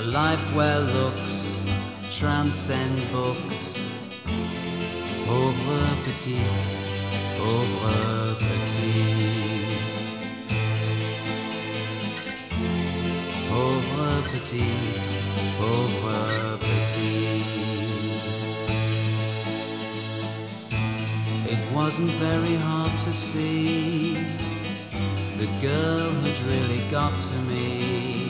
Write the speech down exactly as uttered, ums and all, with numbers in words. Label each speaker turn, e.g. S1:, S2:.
S1: life where looks transcend books. Pauvre petite, pauvre petite. Pauvre petite, pauvre petite. It wasn't very hard to see the girl had really got to me.